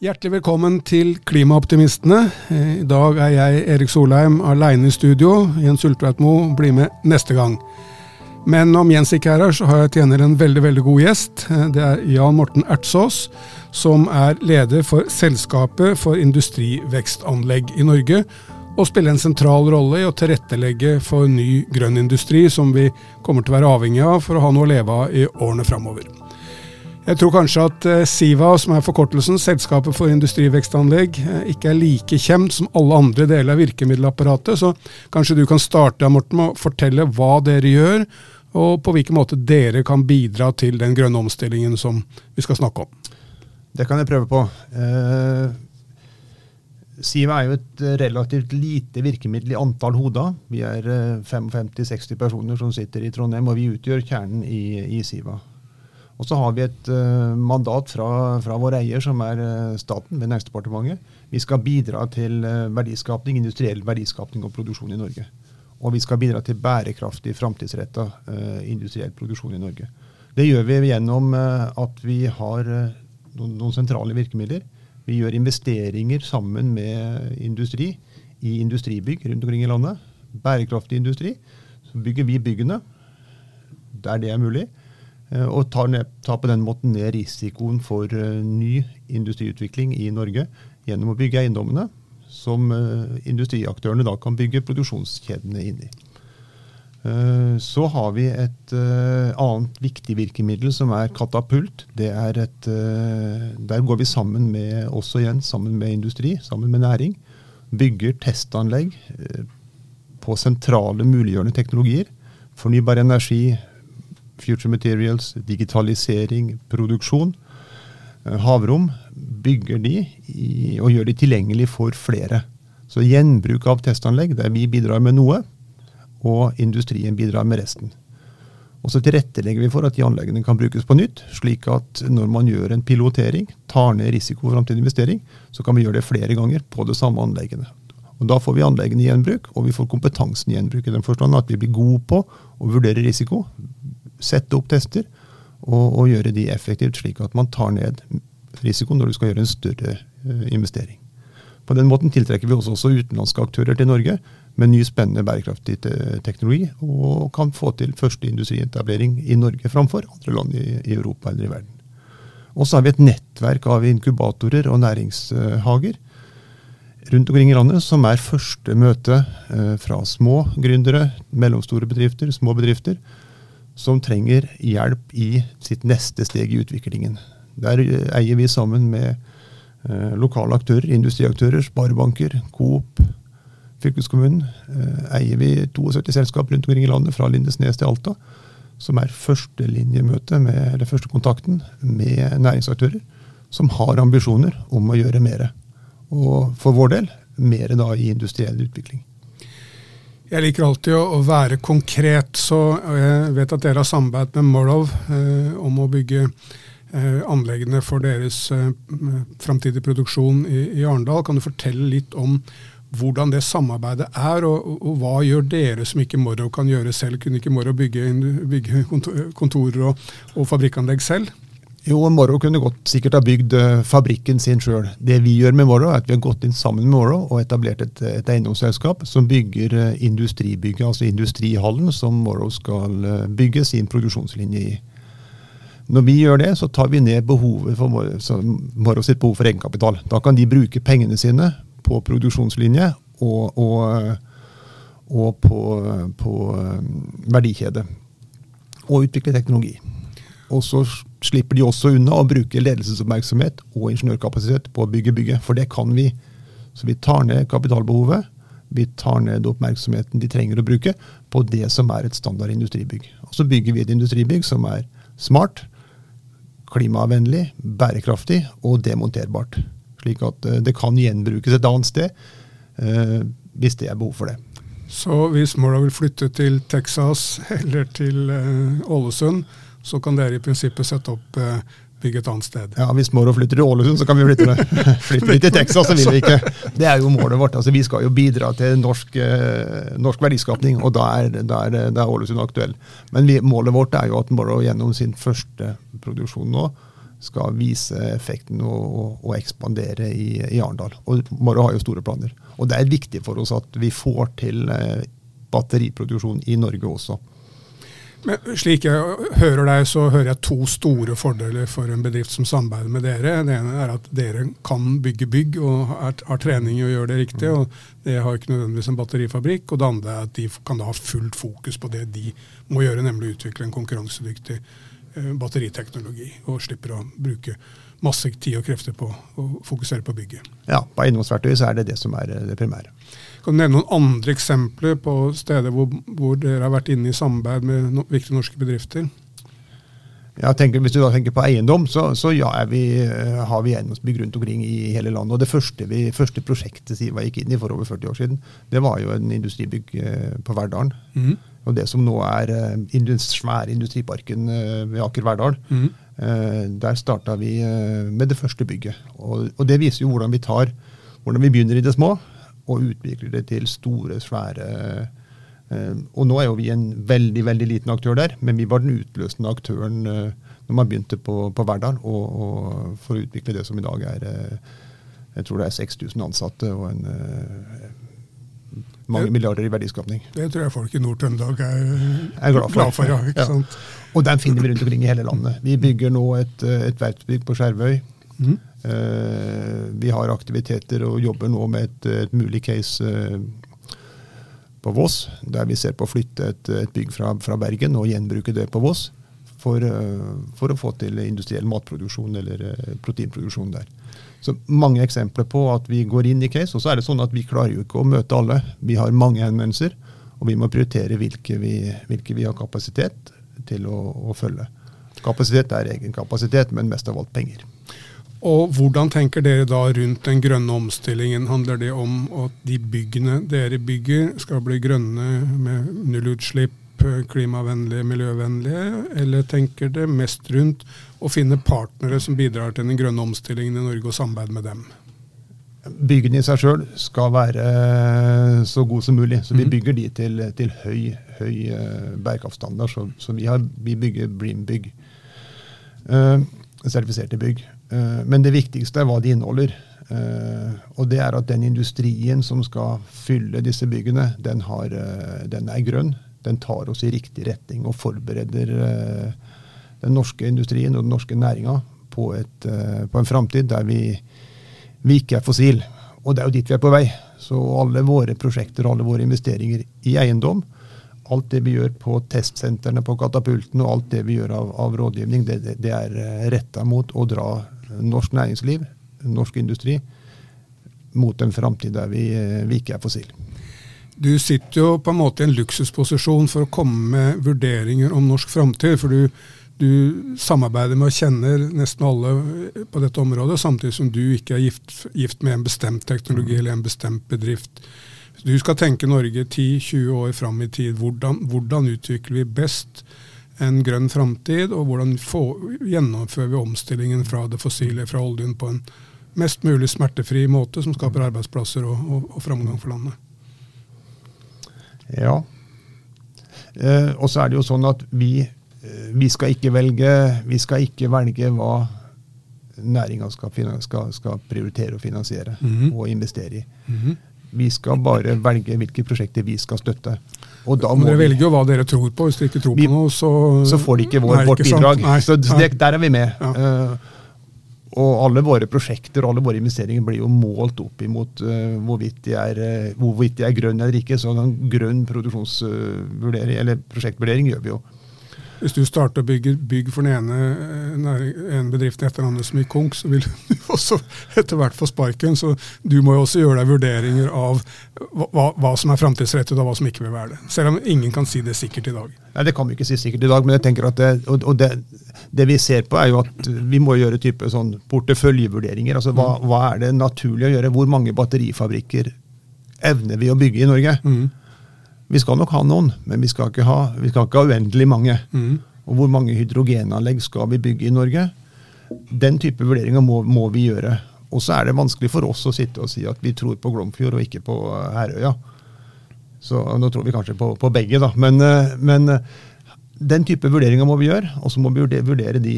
Hjertelig velkommen til Klimaoptimistene. I dag jeg Erik Solheim alene i studio. Jens Ulltveit-Moe blir med neste gang. Men om Jens ikke her, så har jeg til gjengjeld en veldig god gjest. Det Jan Morten Ertsås, som leder for Selskapet for industrivekstanlegg i Norge, og spiller en sentral rolle i å tilrettelegge for ny grønn industri, som vi kommer til å være avhengig av for å ha noe å leve av i årene fremover. Jeg tror kanskje at SIVA, som forkortelsen, Selskapet for industrivekstanlegg, ikke like kjent som alle andre deler av virkemiddelapparatet, så kanskje du kan starte, Morten, med å fortelle hva dere gjør, og på hvilken måte dere kan bidra til den grønne omstillingen som vi skal snakke om. Det kan jeg prøve på. SIVA jo et relativt lite virkemiddel i antall hoder. Vi 55-60 personer som sitter i Trondheim, og vi utgjør kjernen i SIVA. Og så har vi et mandat fra vår eier, som staten ved Næringsdepartementet. Vi skal bidra til verdiskapning, industriell verdiskapning og produksjon i Norge. Og vi skal bidra til bærekraftig, fremtidsrettet industriell produksjon i Norge. Det gjør vi gjennom at vi har noen sentrale virkemidler. Vi gjør investeringer sammen med industri i industribygg rundt omkring i landet. Bærekraftig industri. Så bygger vi byggene der det mulig. Og tar på den måten ned risikoen for ny industriutvikling i Norge gjennom å bygge eiendommene som industriaktørene da kan bygge produksjonskjedene inn i. Så har vi et annet viktig virkemiddel som Katapult. Der går vi sammen med, også igjen, sammen med industri, sammen med næring, bygger testanlegg på sentrale muliggjørende teknologier, fornybar energi, future materials, digitalisering, produksjon, havrom, bygger de og gjør de tilgjengelig for flere. Så gjenbruk av testanlegg, der vi bidrar med noe, og industrien bidrar med resten. Og så tilrettelegger vi for at de anleggene kan brukes på nytt, slik at når man gjør en pilotering, tar ned risiko for fremtidig investering, så kan vi gjøre det flere ganger på det samme anleggene. Og da får vi anleggene i gjenbruk, og vi får kompetansen i gjenbruk i den forstand at vi blir gode på å vurdere risiko, sette opp tester og gjøre de effektivt slik at man tar ned risikoen når du skal gjøre en større investering. På den måten tiltrekker vi også utenlandske aktører til Norge med ny spennende bærekraftig teknologi og kan få til første industrietablering i Norge framfor andre land i Europa eller i verden. Og så har vi et nettverk av inkubatorer og næringshager rundt omkring i landet som første møte fra små gründere, mellomstore bedrifter, små bedrifter, som trenger hjelp i sitt neste steg i utviklingen. Der eier vi sammen med lokale aktører, industriaktører, sparebanker, Coop, fylkeskommunen, eier vi 72 selskap rundt omkring i landet, fra Lindesnes til Alta, som første linjemøte, eller første kontakten med næringsaktører, som har ambisjoner om å gjøre mer. Og for vår del, mer da i industriell utvikling. Jeg liker alltid å være konkret, så jeg vet at dere har samarbeidet med Morrow om å bygge anleggene for deres fremtidige produksjon i Arendal. Kan du fortelle litt om hvordan det samarbeidet og hva gjør dere som ikke Morrow kan gjøre selv? Kunne ikke Morrow bygge kontorer og fabrikkanlegg selv? Jo, Morrow kunne godt sikkert ha bygd fabrikken sin selv. Det vi gjør med Morrow at vi har gått inn sammen med Morrow og etablert et eiendomsselskap som bygger industribygget, altså industrihallen som Morrow skal bygge sin produksjonslinje i. Når vi gjør det, så tar vi ned behovet for Morrow sitt behov for egenkapital. Da kan de bruke pengene sine på produksjonslinje og på verdikjede og utvikle teknologi. Og så slipper de også unna å bruke ledelsesoppmerksomhet og ingeniørkapasitet på å bygge bygget, for det kan vi. Så vi tar ned kapitalbehovet, vi tar ned oppmerksomheten de trenger å bruke på det som et standard industribygg. Og så bygger vi et industribygg som smart, klimavennlig, bærekraftig og demonterbart, slik at det kan gjenbrukes et annet sted hvis det behov for det. Så hvis Morrow vil flytte til Texas eller til Ålesund, så kan dere i prinsippet sette opp bygge et annet sted. Ja, hvis Morrow flytter til Ålesund, så kan vi flytte til Texas, så vil vi ikke. Det jo målet vårt. Altså, vi skal jo bidra til norsk verdiskapning, og da er Ålesund aktuell. Men målet vårt jo at Morrow gjennom sin første produksjon nå skal vise effekten og ekspandere i Arendal. Og Morrow har jo store planer. Og det viktig for oss at vi får til batteriproduksjon i Norge også. Men slik jeg hører deg, så hører jeg 2 store fordeler for en bedrift som samarbeider med dere. Det ene at dere kan bygge bygg og har trening i å gjøre det riktig, og det har ikke nødvendigvis en batterifabrikk. Og det andre at de kan da ha fullt fokus på det de må gjøre, nemlig utvikle en konkurransedyktig batteriteknologi, og slipper å bruke masse tid og krefter på å fokusere på bygget. Ja, på eiendomsverktøy så det som det primære. Kan du nevne noen andre eksempler på steder hvor dere har vært inne i samarbeid med viktige norske bedrifter? Jeg tenker, hvis du da tenker på eiendom, så ja, har vi eiendomsbygg rundt omkring i hele landet. Og det første prosjektet Siva gikk inn i for over 40 år siden, det var jo en industribygg på Verdalen. Og det som nå svære industriparken ved Aker Verdal, der startet vi med det første bygget. Og det viser jo hvordan vi begynner i det små, og utvikler det til store, svære. Og nå jo vi en veldig, veldig liten aktør der, men vi var den utløsende aktøren når man begynte på Verdal, og for å utvikle det som i dag jeg tror det 6000 ansatte, og mange milliarder i verdiskapning. Det tror jeg folk i Nord-Trøndelag er glad for, ja, ikke sant? Og den finner vi rundt omkring i hele landet. Vi bygger nå et verftsbygg på Skjervøy. Vi har aktiviteter og jobber nå med et mulig case på Voss, der vi ser på å flytte et bygg fra Bergen og gjenbruke det på Voss for å få til industriell matproduksjon eller proteinproduksjon der. Så mange eksempler på at vi går inn i case, og så det sånn at vi klarer jo ikke å møte alle. Vi har mange henvendelser, og vi må prioritere hvilke vi har kapasitet til å følge. Kapasitet egen kapasitet, men mest av alt penger. Og hvordan tenker dere da rundt den grønne omstillingen? Handler det om at de byggene dere bygger skal bli grønne med nullutslipp, klimavennlige, miljøvennlige, eller tenker dere mest rundt å finne partnere som bidrar til den grønne omstillingen i Norge og samarbeide med dem? Byggene i seg selv skal være så god som mulig, så vi bygger de til høy bærekraftstandard, så vi bygger BREEAM-bygg, sertifiserte bygg. Men det viktigste hva de inneholder, og det at den industrien som skal fylle disse byggene, den grønn, den tar oss i riktig retning og forbereder den norske industrien og den norske næringen på en fremtid der vi ikke fossil. Og det jo dit vi på vei. Så alle våre prosjekter, alle våre investeringer i eiendom, alt det vi gjør på testsentrene, på katapulten, og alt det vi gjør av rådgivning, det rettet mot å dra norsk næringsliv, norsk industri, mot en fremtid der vi ikke fossil. Du sitter jo på en måte i en luksusposisjon for å komme med vurderinger om norsk fremtid, for du samarbeider med og kjenner nesten alle på dette området, samtidig som du ikke gift med en bestemt teknologi eller en bestemt bedrift. Du skal tenke Norge 10-20 år frem i tid. Hvordan utvikler vi best en grønn fremtid, og hvordan gjennomfører vi omstillingen fra det fossile, fra oljen, på en mest mulig smertefri måte som skaper arbeidsplasser og fremgang for landet? Ja. Og så det jo sånn at vi skal ikke velge hva næringen skal prioritere og finansiere og investere i. Vi skal bare velge hvilke prosjekter vi skal støtte. Og da må dere velger jo hva dere tror på. Hvis dere ikke tror på noe, så får de ikke vårt bidrag. Så der vi med. Ja. Og alle våre prosjekter og alle våre investeringer blir jo målt opp imot hvorvidt de grønn eller ikke. Så en grønn produksjonsvurdering, eller prosjektvurdering gjør vi jo. Hvis du starter å bygge bygg for den ene bedriften etter andre som gikk konk, så vil du også etter hvert få sparken. Så du må jo også gjøre deg vurderinger av hva som fremtidsrettet og hva som ikke vil være det. Selv om ingen kan si det sikkert i dag. Nei, det kan vi ikke si sikkert i dag, men jeg tenker at det vi ser på jo at vi må gjøre type sånn porteføljevurderinger. Altså hva det naturlig å gjøre? Hvor mange batterifabrikker evner vi å bygge i Norge? Vi skal nok ha noen, men vi skal ikke ha uendelig mange. Og hvor mange hydrogenanlegg skal vi bygge i Norge? Den type vurderinger må vi gjøre. Og så det vanskelig for oss å sitte og si at vi tror på Glomfjord og ikke på Herøya. Så nå tror vi kanskje på begge, da. Men den type vurderinger må vi gjøre, og så må vi vurdere de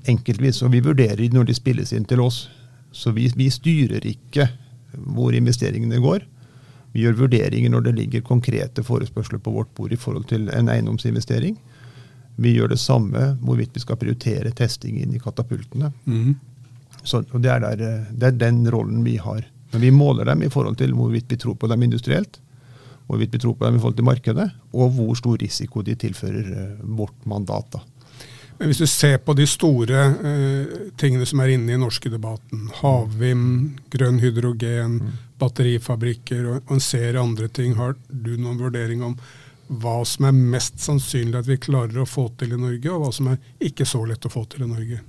enkeltvis, og vi vurderer når de spilles inn til oss. Så vi styrer ikke hvor investeringene går. Vi gjør vurderinger når det ligger konkrete forespørsler på vårt bord i forhold til en eiendomsinvestering. Vi gjør det samme hvorvidt vi skal prioritere testing inn i katapultene. Så det er den rollen vi har. Men vi måler dem i forhold til hvorvidt vi tror på dem industrielt, hvorvidt vi tror på dem i forhold til markedet, og hvor stor risiko de tilfører vårt mandat da. Men hvis du ser på de store tingene som inne i norske debatten, havvind, grønn hydrogen, batterifabrikker og en serie andre ting, har du noen vurdering om hva som mest sannsynlig at vi klarer å få til i Norge, og hva som ikke så lett å få til i Norge?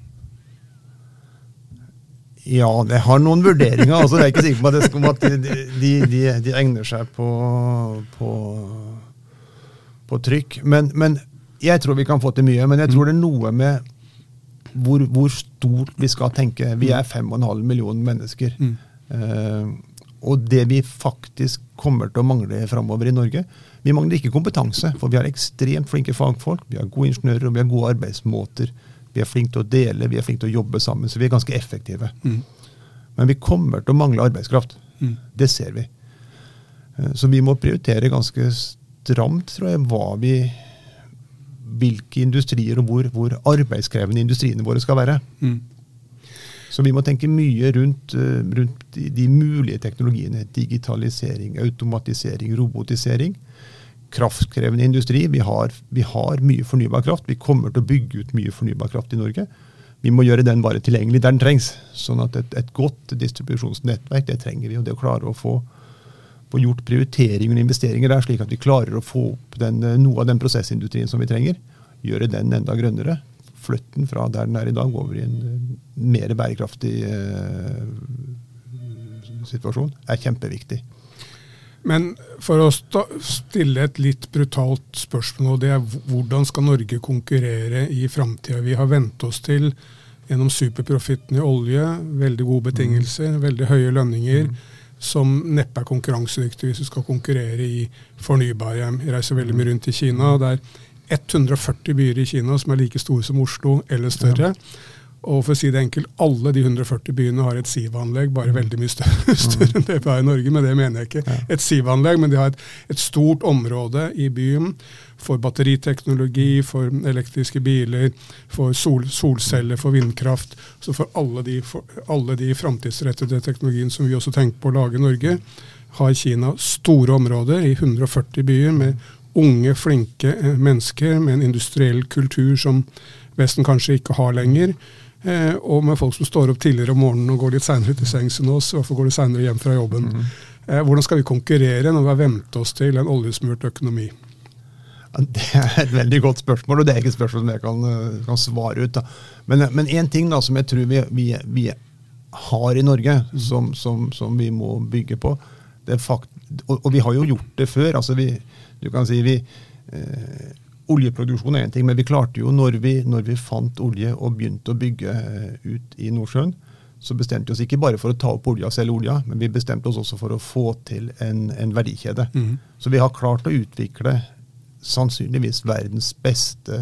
Ja, jeg har noen vurderinger. Altså, jeg ikke sikker på at de egner seg på trykk. Men jeg tror vi kan få til mye, men jeg tror det noe med hvor stort vi skal tenke. Vi 5,5 millioner mennesker. Og det vi faktisk kommer til å mangle fremover i Norge, vi mangler ikke kompetanse, for vi har ekstremt flinke fagfolk, vi har gode ingeniører, og vi har gode arbeidsmåter. Vi flinke til å dele, vi flinke til å jobbe sammen, så vi ganske effektive. Men vi kommer til å mangle arbeidskraft. Det ser vi. Så vi må prioritere ganske stramt, tror jeg, hvilke industrier og hvor arbeidskrevende industriene våre skal være. Så vi må tenke mye rundt de mulige teknologiene, digitalisering, automatisering, robotisering, kraftkrevende industri. Vi har mye fornybar kraft. Vi kommer til å bygge ut mye fornybar kraft i Norge. Vi må gjøre den bare tilgjengelig der den trengs. Sånn at et godt distribusjonsnettverk, det trenger vi, og det å klare å få gjort prioriteringer og investeringer der, slik at vi klarer å få opp noe av den prosessindustrien som vi trenger, gjøre den enda grønnere, flytte den fra der den i dag over i en mer bærekraftig situasjon, kjempeviktig. Men for å stille et litt brutalt spørsmål, det hvordan skal Norge konkurrere i fremtiden? Vi har ventet oss til gjennom superprofitten i olje, veldig gode betingelser, veldig høye lønninger, som neppe konkurransedyktig hvis vi skal konkurrere i fornybare. Jeg reiser veldig mye rundt i Kina, og det 140 byer i Kina som like store som Oslo eller større. Og for å si det enkelt, alle de 140 byene har et SIVA-anlegg, bare veldig mye større enn det vi har i Norge, men det mener jeg ikke. Et SIVA-anlegg, men de har et stort område i byen for batteriteknologi, for elektriske biler, for solceller, for vindkraft. Så for alle de fremtidsrettede teknologiene som vi også tenker på å lage i Norge, har Kina store områder i 140 byer med unge, flinke mennesker, med en industriell kultur som Vesten kanskje ikke har lenger, og med folk som står opp tidligere om morgenen og går litt senere til sengs enn oss, og går litt senere hjem fra jobben. Hvordan skal vi konkurrere når vi har ventet oss til en oljesmurt økonomi? Det et veldig godt spørsmål, og det ikke et spørsmål som jeg kan svare ut. Da. Men en ting da, som jeg tror vi har i Norge, som vi må bygge på, det og vi har jo gjort det før, altså du kan si oljeproduksjon en ting, men vi klarte jo når vi fant olje og begynte å bygge ut i Nordsjøen, så bestemte vi oss ikke bare for å ta opp olja og selge olja, men vi bestemte oss også for å få til en verdikjede. Så vi har klart å utvikle sannsynligvis verdens beste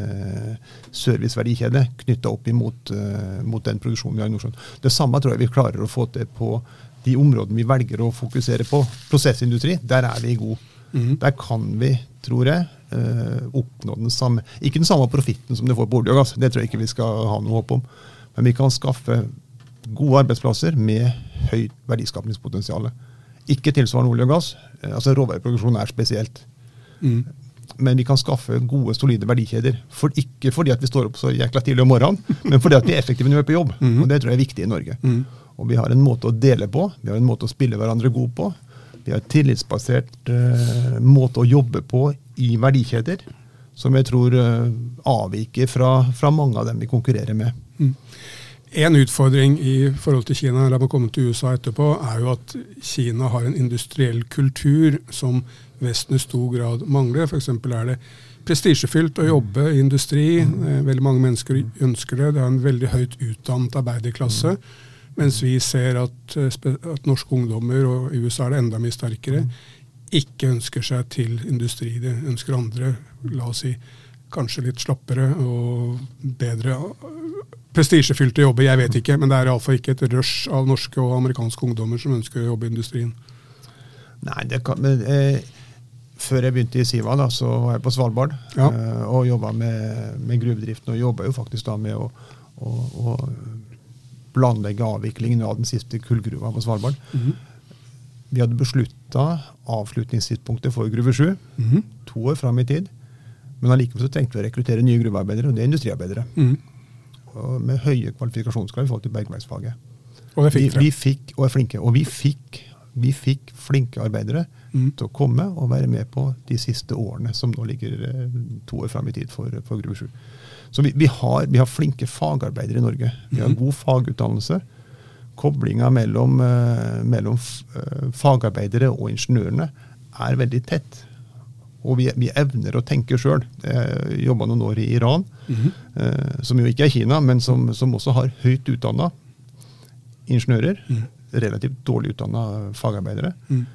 serviceverdikjede knyttet opp imot den produksjonen vi har i Nordsjøen. Det samme tror jeg vi klarer å få til på de områdene vi velger å fokusere på. Prosessindustri, der vi gode. Der kan vi, tror jeg, oppnå ikke den samme profitten som det får på olje og gass, det tror jeg ikke vi skal ha noe håp om, men vi kan skaffe gode arbeidsplasser med høyt verdiskapningspotensial. Ikke tilsvarende olje og gass, altså råvareproduksjon spesielt. Men vi kan skaffe gode, solide verdikjeder, ikke fordi at vi står opp så jækla tidlig om morgenen, men fordi at vi effektive når vi på jobb, og det tror jeg viktig i Norge. Og vi har en måte å dele på, vi har en måte å spille hverandre god på, vi har et tillitsbasert måte å jobbe på i verdikjeder, som jeg tror avviker fra mange av dem vi konkurrerer med. En utfordring i forhold til Kina, la meg komme til USA etterpå, jo at Kina har en industriell kultur som Vesten i stor grad mangler. For eksempel det prestisjefylt å jobbe i industri, veldig mange mennesker ønsker det, det en veldig høyt utdannet arbeiderklasse, mens vi ser at norske ungdommer, og i USA det enda mye sterkere, ikke ønsker seg til industri. De ønsker andre, la oss si, kanskje litt slappere og bedre prestisjefylte jobber, jeg vet ikke, men det I alle fall ikke et rush av norske og amerikanske ungdommer som ønsker å jobbe I industrien. Nei, det kan, men før jeg begynte I Siva da, så var jeg på Svalbard og jobbet med gruvedriften, og jobbet jo faktisk da med å planlegge avviklingen av den siste kullgruva på Svalbard. Vi hadde besluttet avslutningstidspunktet for Gruve 7, 2 år frem I tid, men allikevel så tenkte vi å rekruttere nye gruvearbeidere, og det industriarbeidere. Og med høye kvalifikasjonskrav I forhold til bergverksfaget. Og det fikk vi fikk, og flinke, og vi fikk flinke arbeidere til å komme og være med på de siste årene, som nå ligger 2 år frem I tid for Gruve 7. Så vi har flinke fagarbeidere I Norge. Vi har god fagutdannelse. Koblingen mellom fagarbeidere og ingeniørene veldig tett. Og vi evner å tenke selv. Jeg jobbet noen år I Iran, som jo ikke Kina, men som også har høyt utdannet ingeniører, relativt dårlig utdannet fagarbeidere.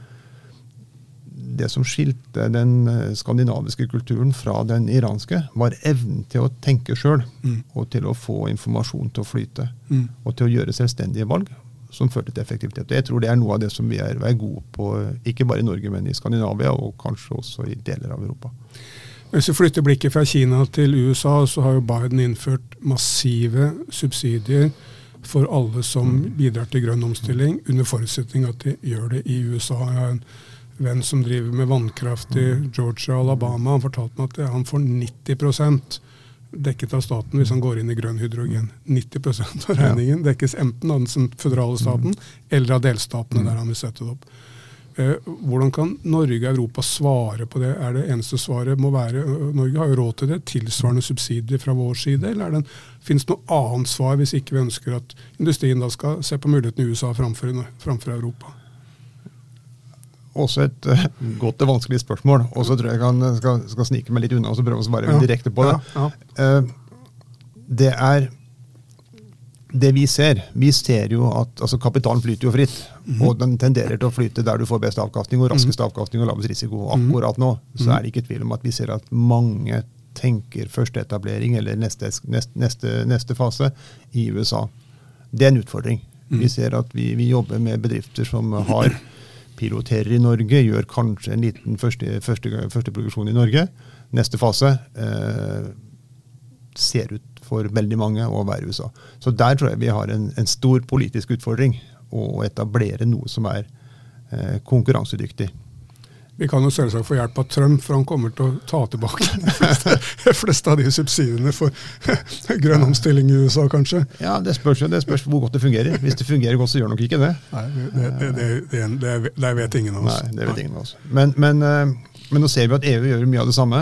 Det som skilte den skandinaviske kulturen fra den iranske, var evnen til å tenke selv, og til å få informasjon til å flyte, og til å gjøre selvstendige valg, som førte til effektivitet. Jeg tror det noe av det som vi gode på, ikke bare I Norge, men I Skandinavia, og kanskje også I deler av Europa. Hvis vi flytter blikket fra Kina til USA, så har jo Biden innført massive subsidier for alle som bidrar til grønn omstilling, under forutsetning at de gjør det I USA. Jeg har en venn som driver med vannkraft I Georgia og Alabama. Han fortalte meg at han får 90% dekket av staten hvis han går inn I grønn hydrogen. 90% av regningen dekkes enten av den føderale staten eller av delstatene der han vil sette det opp. Hvordan kan Norge og Europa svare på det? Det eneste svaret må være, Norge har jo råd til det, tilsvarende subsidier fra vår side, eller finnes det noe annet svar hvis ikke vi ønsker at industrien da skal se på muligheten I USA framfor Europa? Også et godt og vanskelig spørsmål, og så tror jeg skal snike meg litt unna og så prøve å svare direkte på det. Det vi ser jo at altså kapitalen flyter jo fritt, og den tenderer til å flyte der du får best avkastning og raskest avkastning og lavest risiko. Akkurat nå så det ikke tvil om at vi ser at mange tenker første etablering eller neste fase I USA. Det en utfordring. Vi ser at vi jobber med bedrifter som har piloterer I Norge, gjør kanskje en liten første produksjon I Norge. Neste fase ser ut for veldig mange å være USA. Så der tror jeg vi har en stor politisk utfordring å etablere noe som konkurransedyktig. Vi kan jo selvsagt få hjelp av Trump, for han kommer til å ta tilbake de fleste av de subsidiene for grønn omstilling I USA, kanskje. Ja, det spørs hvor godt det fungerer. Hvis det fungerer godt, så gjør nok ikke det. Nei, det vet ingen av oss. Nei, det vet ingen av oss. Men nå ser vi at EU gjør mye av det samme.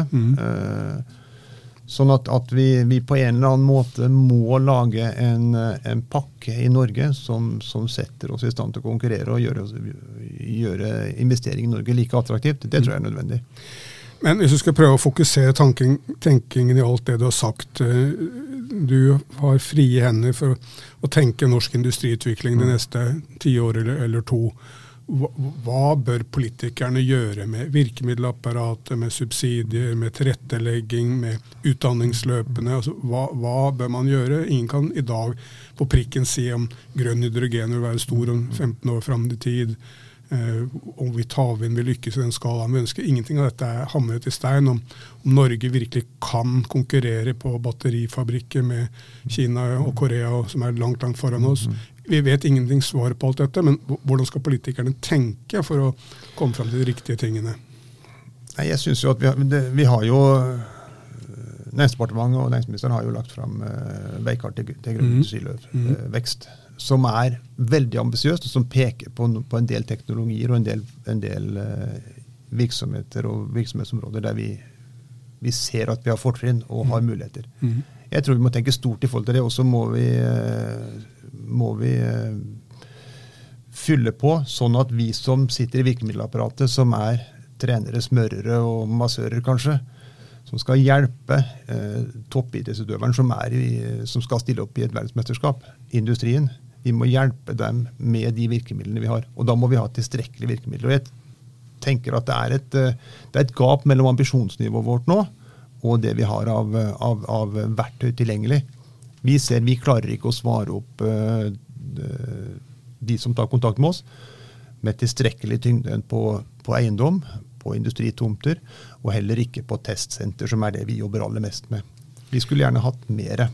Sånn at vi på en eller annen måte må lage en pakke I Norge som setter oss I stand til å konkurrere og gjøre investering I Norge like attraktivt. Det tror jeg nødvendig. Men hvis du skal prøve å fokusere tenkingen I alt det du har sagt, du har frie hender for å tenke norsk industriutvikling de neste 10 år eller 2. Hva bør politikerne gjøre med virkemiddelapparatet, med subsidier, med tilrettelegging, med utdanningsløpene? Altså, hva bør man gjøre? Ingen kan I dag på prikken si om grønn hydrogen vil være stor om 15 år frem I tid, om vi havvind vil lykkes I den skalaen vi ønsker. Ingenting av dette hamret I stein. Om Norge virkelig kan konkurrere på batterifabrikker med Kina og Korea, som langt foran oss. Vi vet ingenting svar på alt dette, men hvordan skal politikerne tenke for å komme frem til de riktige tingene? Nei, jeg synes jo at vi har jo Næringsdepartementet og næringsministeren har jo lagt frem veikart til grønn industriløp, som veldig ambisiøst, og som peker på en del teknologier og en del virksomheter og virksomhetsområder der vi ser at vi har fortrinn og har muligheter. Jeg tror vi må tenke stort I forhold til det, og så må vi fylle på, sånn at vi som sitter I virkemiddelapparatet, som trenere, smørere og massører kanskje, som skal hjelpe toppidrettsutøveren som skal stille opp I et verdensmesterskap, industrien. Vi må hjelpe dem med de virkemidlene vi har, og da må vi ha tilstrekkelige virkemidler. Og jeg tenker at det er et gap mellom ambisjonsnivået vårt nå og det vi har av verktøy tilgjengelig. Vi klarer ikke å svare opp de som tar kontakt med oss, med tilstrekkelig tyngde på eiendom, på industritomter, og heller ikke på testsenter, som det vi jobber aller mest med. Vi skulle gjerne hatt mer.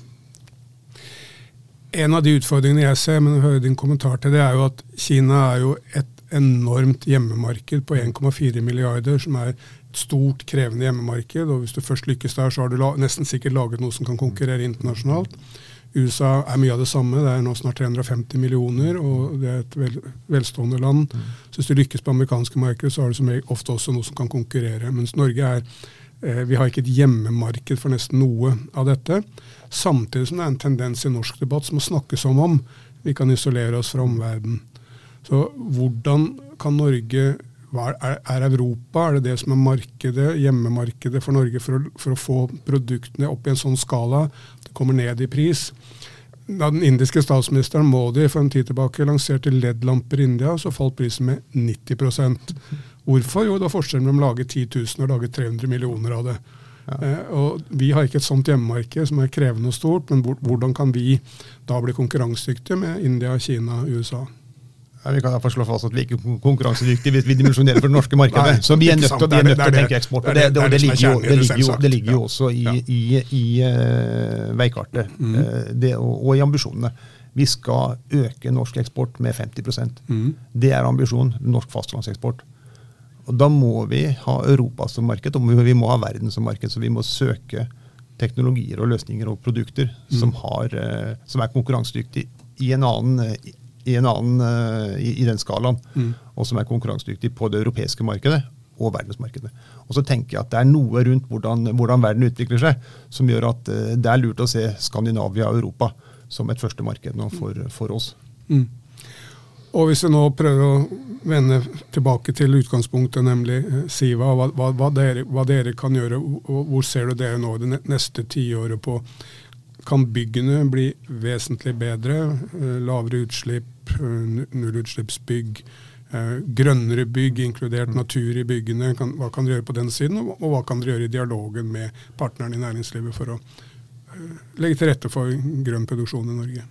En av de utfordringene jeg ser, men jeg hører din kommentar til det, jo at Kina jo et enormt hjemmemarked på 1,4 milliarder, som et stort, krevende hjemmemarked, og hvis du først lykkes der, så har du nesten sikkert laget noe som kan konkurrere internasjonalt. USA mye av det samme, det nå snart 350 millioner, og det et velstående land. Så hvis du lykkes på amerikanske marked, så har du som ofte også noe som kan konkurrere, mens Norge vi har ikke et hjemmemarked for nesten noe av dette, samtidig som det en tendens i norsk debatt som å snakke som om vi kan isolere oss fra omverdenen. Så hvordan kan Norge, Europa, det som markedet, hjemmemarkedet for Norge for å få produktene opp i en sånn skala, det kommer ned i pris. Da den indiske statsministeren Modi for en tid tilbake lanserte LED-lamper i India, så falt prisen med 90%. Hvorfor? Jo, det var forskjellen mellom å lage 10 000 og lage 300 millioner av det. Ja. Og vi har ikke et sånt hjemmemarked som krevende og stort, men hvordan kan vi da bli konkurransedyktige med India, Kina og USA? Ja, vi kan derfor slå fast at vi ikke er konkurransedyktige hvis vi dimensjonerer for det norske markedet. Så vi nødt til å tenke eksport. Det ligger jo også i veikartet og i ambisjonene. Vi skal øke norsk eksport med 50%. Det ambisjonen, norsk fastlandseksport. Og da må vi ha Europa som marked, og vi må ha verden som marked, så vi må søke teknologier og løsninger og produkter som konkurransedyktige i den skalaen, og som konkurransedyktig på det europeiske markedet og verdensmarkedet. Og så tenker jeg at det noe rundt hvordan verden utvikler seg, som gjør at det lurt å se Skandinavia og Europa som et første marked nå for oss. Og hvis vi nå prøver å vende tilbake til utgangspunktet, nemlig Siva, hva dere kan gjøre, og hvor ser du dere nå det neste 10 året på? Kan byggene bli vesentlig bedre, lavere utslipp, nullutslippsbygg, grønnere bygg, inkludert natur i byggene? Hva kan dere gjøre på den siden, og hva kan dere gjøre i dialogen med partnerne i næringslivet for å legge til rette for grønn produksjon i Norge?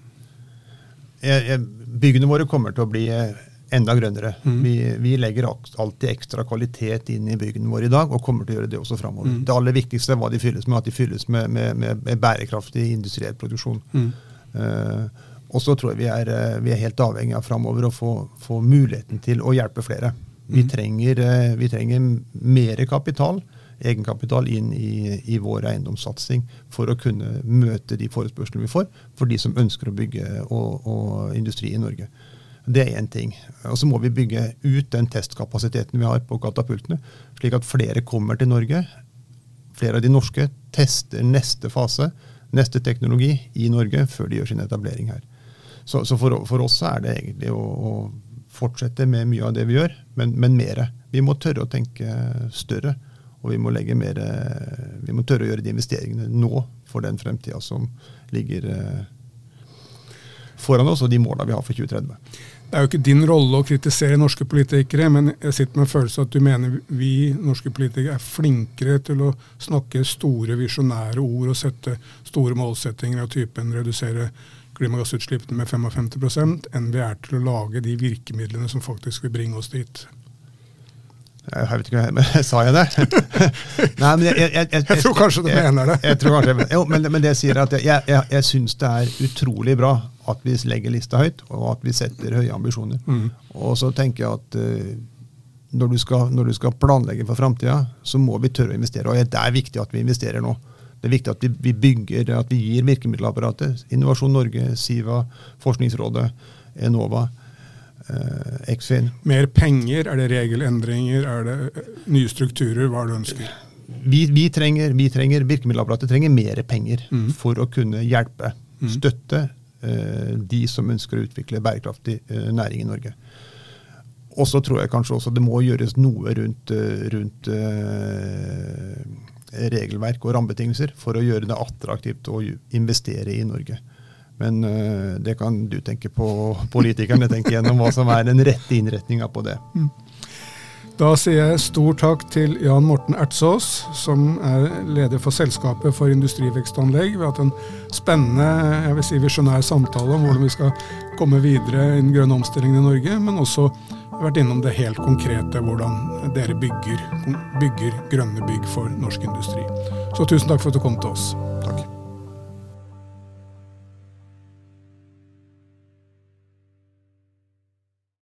Byggene våre kommer til å bli enda grønnere. Vi legger alltid ekstra kvalitet inn i byggene våre i dag, og kommer til å gjøre det også fremover. Det aller viktigste hva de fylles med, at de fylles med bærekraftig industriell produksjon. Og så tror jeg vi er helt avhengig av fremover å få muligheten til å hjelpe flere. Vi trenger mer kapital, egenkapital inn i vår eiendomssatsing for å kunne møte de forespørslene vi får for de som ønsker å bygge og industri i Norge. Det en ting. Og så må vi bygge ut den testkapasiteten vi har på katapultene, slik at flere kommer til Norge. Flere av de norske tester neste fase, neste teknologi i Norge før de gjør sin etablering her. Så for oss det egentlig å fortsette med mye av det vi gjør, men mer. Vi må tørre å tenke større, og vi må tørre å gjøre de investeringene nå for den fremtiden som ligger foran oss, og de målene vi har for 2030. Det jo ikke din rolle å kritisere norske politikere, men jeg sitter med en følelse at du mener vi norske politikere flinkere til å snakke store visjonære ord og sette store målsettinger av typen redusere klimagassutslippene med 55% enn vi til å lage de virkemidlene som faktisk vil bringe oss dit. Jeg vet ikke, sa jeg det? Nei, men jeg tror kanskje du mener det. Jeg tror kanskje, jo, men det sier at jeg synes det utrolig bra at vi legger lista høyt, og at vi setter høye ambisjoner. Og så tenker jeg at når du skal planlegge for fremtiden, så må vi tørre å investere, og det viktig at vi investerer nå. Det viktig at vi bygger, at vi gir virkemiddelapparatet, Innovasjon Norge, Siva, Forskningsrådet, Enova, Eksfin. Mer penger, det regelendringer, det nye strukturer, hva du ønsker? Vi trenger virkemiddelapparatet trenger mer penger for å kunne hjelpe, støtte de som ønsker å utvikle bærekraftig næring i Norge. Og så tror jeg kanskje også det må gjøres noe rundt regelverk og rammebetingelser for å gjøre det attraktivt å investere i Norge. Men det kan du tenke på politikerne, tenke gjennom hva som den rette innretningen på det. Da sier jeg stor takk til Jan Morten Ertsås, som leder for Selskapet for industrivekstanlegg. Vi har hatt en spennende, jeg vil si visjonær samtale om hvordan vi skal komme videre i den grønne omstillingen i Norge, men også vært innom det helt konkrete, hvordan dere bygger grønne bygg for norsk industri. Så tusen takk for at du kom til oss.